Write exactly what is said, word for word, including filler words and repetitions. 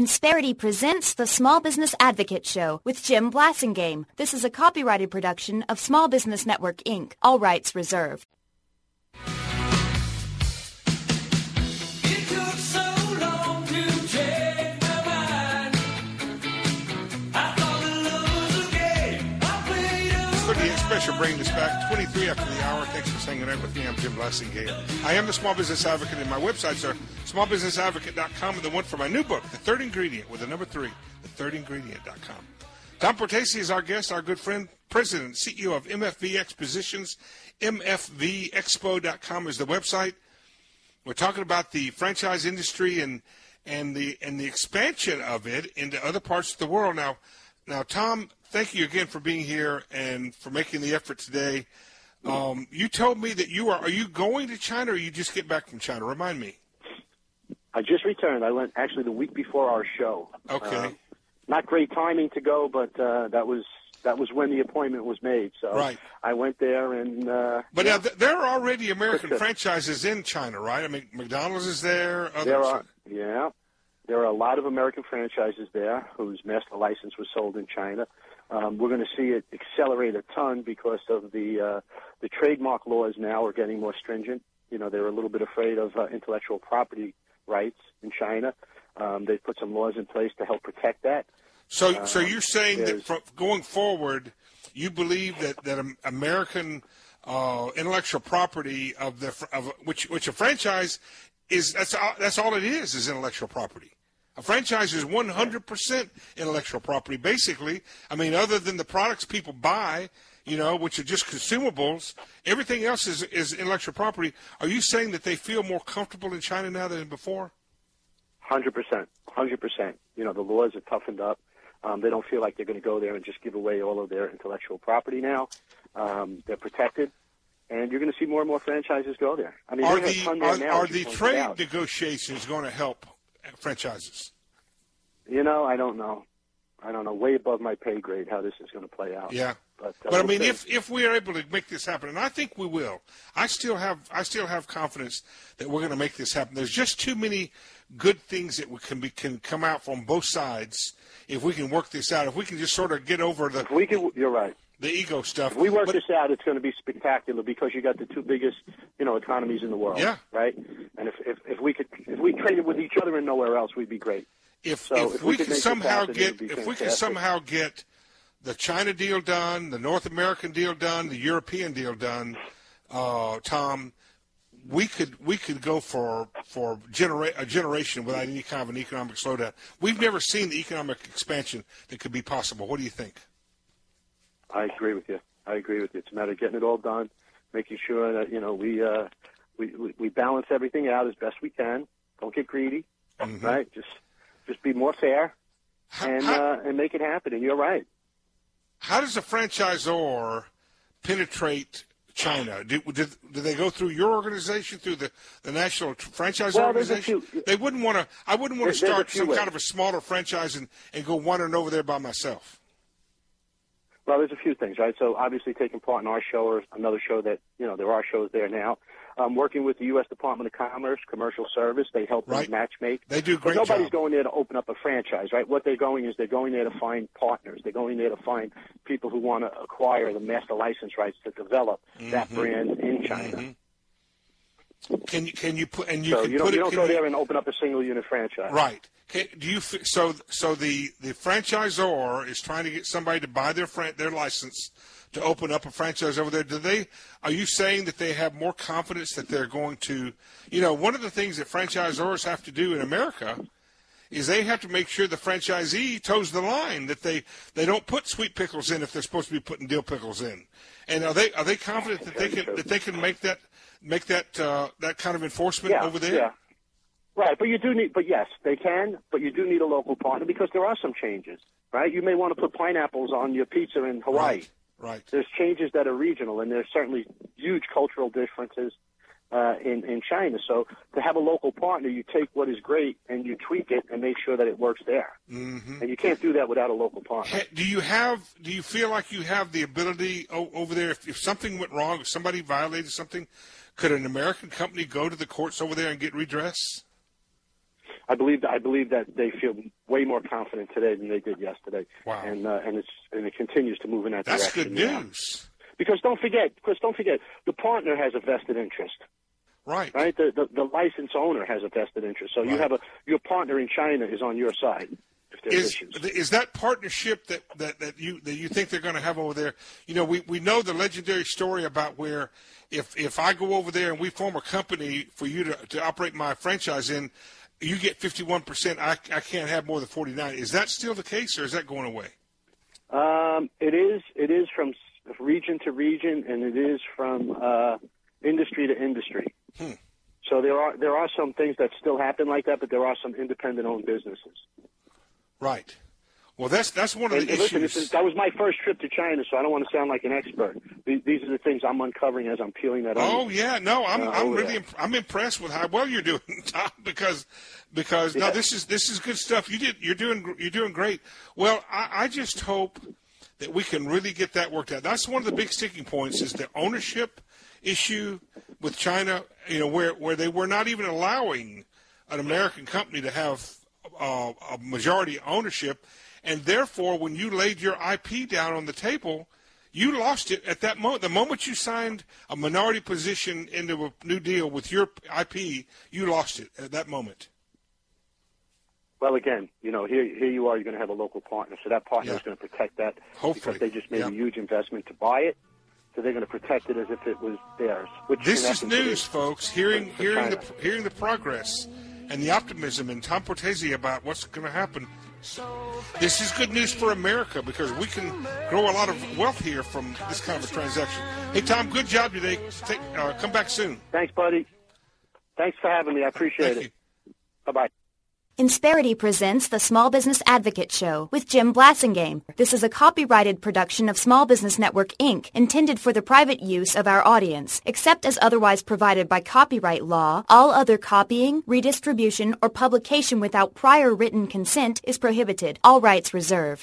Insperity presents the Small Business Advocate Show with Jim Blasingame. This is a copyrighted production of Small Business Network, Incorporated. All rights reserved. Special bringing us back twenty-three after the hour. Thanks for hanging out with me. I'm Jim Blasingame. I am the Small Business Advocate, and my websites are small business advocate dot com and the one for my new book, The Third Ingredient, with the number three, the third ingredient dot com. Tom Portesi is our guest, our good friend, President and C E O of M F V Expositions. M F V expo dot com is the website. We're talking about the franchise industry and and the and the expansion of it into other parts of the world. Now, now, Tom, thank you again for being here and for making the effort today. Um, you told me that you are, are you going to China or you just get back from China? Remind me. I just returned. I went actually the week before our show. Okay. Uh, not great timing to go, but uh, that was that was when the appointment was made. So right. I went there and. Uh, but yeah. now th- there are already American franchises in China, right? I mean, McDonald's is there. Others. There are, yeah. There are a lot of American franchises there whose master license was sold in China. Um, we're going to see it accelerate a ton because of the uh, the trademark laws now are getting more stringent. You know, they're a little bit afraid of uh, intellectual property rights in China. Um, they've put some laws in place to help protect that. So, um, so you're saying that from going forward, you believe that that American uh, intellectual property of the of which which a franchise is that's all, that's all it is is intellectual property. A franchise is one hundred percent intellectual property, basically. I mean, other than the products people buy, you know, which are just consumables, everything else is, is intellectual property. Are you saying that they feel more comfortable in China now than before? one hundred percent. one hundred percent. You know, the laws are toughened up. Um, they don't feel like they're going to go there and just give away all of their intellectual property now. Um, they're protected. And you're going to see more and more franchises go there. I mean, are the, the, are, now, are the trade negotiations going to help franchises? You know, I don't know. I don't know. Way above my pay grade how this is going to play out. Yeah, but, uh, but we'll I mean, see. if if we are able to make this happen, and I think we will, I still have I still have confidence that we're going to make this happen. There's just too many good things that we can be, can come out from both sides if we can work this out. If we can just sort of get over the if we can, you're right. The ego stuff. If we work but, this out, it's going to be spectacular because you got the two biggest, you know, economies in the world. Yeah. Right. And if if, if we could if we traded with each other and nowhere else, we'd be great. If so if, if we, we can could somehow happen, get if fantastic. we can somehow get the China deal done, the North American deal done, the European deal done, uh, Tom, we could we could go for for genera- a generation without any kind of an economic slowdown. We've never seen the economic expansion that could be possible. What do you think? I agree with you. I agree with you. It's a matter of getting it all done, making sure that, you know, we uh, we, we we balance everything out as best we can. Don't get greedy, mm-hmm. right? Just just be more fair and how, uh, and make it happen. And you're right. How does a franchisor penetrate China? Do, do, do they go through your organization, through the, the National Franchise well, Organization? Few, they wouldn't want to. I wouldn't want to there, start some ways. kind of a smaller franchise and, and go wandering over there by myself. Well, there's a few things, right? So obviously taking part in our show or another show that, you know, there are shows there now. Um, working with the U S Department of Commerce, Commercial Service, they help right. them match make. They do a great but nobody's job. going there to open up a franchise, right? What they're going is they're going there to find partners. They're going there to find people who want to acquire the master license rights to develop mm-hmm. that brand in China. Mm-hmm. Can you can you put and you so can you don't, put you it, don't can go you, there and open up a single unit franchise, right? Can, do you so so the the franchisor is trying to get somebody to buy their fran- their license to open up a franchise over there? Do they? Are you saying that they have more confidence that they're going to? You know, one of the things that franchisors have to do in America is they have to make sure the franchisee toes the line, that they, they don't put sweet pickles in if they're supposed to be putting dill pickles in. And are they are they confident that they can that they can make that make that uh, that kind of enforcement yeah, over there? Yeah. Right, but you do need, but yes, they can, but you do need a local partner because there are some changes, right? You may want to put pineapples on your pizza in Hawaii. Right. Right. There's changes that are regional, and there's certainly huge cultural differences uh, in in China. So to have a local partner, you take what is great and you tweak it and make sure that it works there. Mm-hmm. And you can't do that without a local partner. Do you have? Do you feel like you have the ability o- over there? If, if something went wrong, if somebody violated something, could an American company go to the courts over there and get redress? I believe I believe that they feel way more confident today than they did yesterday. Wow. And uh, and it's and it continues to move in that That's direction. good now. news. Because don't forget, because don't forget, the partner has a vested interest. Right. Right. The the, the license owner has a vested interest. So right. you have a your partner in China is on your side. If there's Is issues. is that partnership that, that, that you that you think they're going to have over there? You know, we, we know the legendary story about where if if I go over there and we form a company for you to, to operate my franchise in, you get fifty-one percent. I I can't have more than forty-nine. Is that still the case, or is that going away? Um, it is. It is from region to region, and it is from uh, industry to industry. Hmm. So there are there are some things that still happen like that, but there are some independent-owned businesses. Right. Well, that's that's one of and, the and listen, issues. This is, that was my first trip to China, so I don't want to sound like an expert. These, these are the things I'm uncovering as I'm peeling that onion. Oh yeah, no, I'm uh, I'm over really there. imp- I'm impressed with how well you're doing, Tom. Because because Yeah. no, this is this is good stuff. You did you're doing you're doing great. Well, I, I just hope that we can really get that worked out. That's one of the big sticking points is the ownership issue with China. You know, where where they were not even allowing an American company to have uh, a majority ownership. And therefore, when you laid your I P down on the table, you lost it at that moment. The moment you signed a minority position into a new deal with your I P, you lost it at that moment. Well, again, you know, here here you are. You're going to have a local partner, so that partner Yeah. is going to protect that. Hopefully. Because they just made Yeah. a huge investment to buy it, so they're going to protect it as if it was theirs. Which This in is essence news, it is folks. Hearing for hearing the China. hearing the progress and the optimism in Tom Portese about what's going to happen. This is good news for America because we can grow a lot of wealth here from this kind of a transaction. Hey, Tom, good job today. Take, uh, come back soon. Thanks, buddy. Thanks for having me. I appreciate Thank it. Bye-bye. Insperity presents the Small Business Advocate Show with Jim Blassingame. This is a copyrighted production of Small Business Network, Incorporated, intended for the private use of our audience. Except as otherwise provided by copyright law, all other copying, redistribution, or publication without prior written consent is prohibited. All rights reserved.